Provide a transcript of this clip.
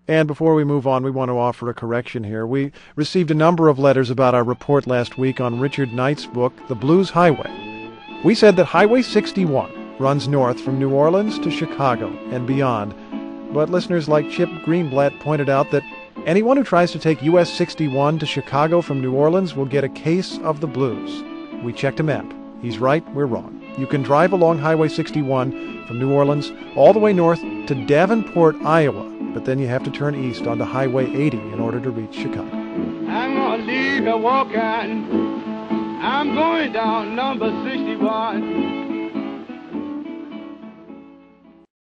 And before we move on, we want to offer a correction here. We received a number of letters about our report last week on Richard Knight's book, The Blues Highway. We said that Highway 61 runs north from New Orleans to Chicago and beyond. But listeners like Chip Greenblatt pointed out that anyone who tries to take US 61 to Chicago from New Orleans will get a case of the blues. We checked a map. He's right, we're wrong. You can drive along Highway 61 from New Orleans all the way north to Davenport, Iowa, but then you have to turn east onto Highway 80 in order to reach Chicago. I'm gonna leave here walking. I'm going down number 61.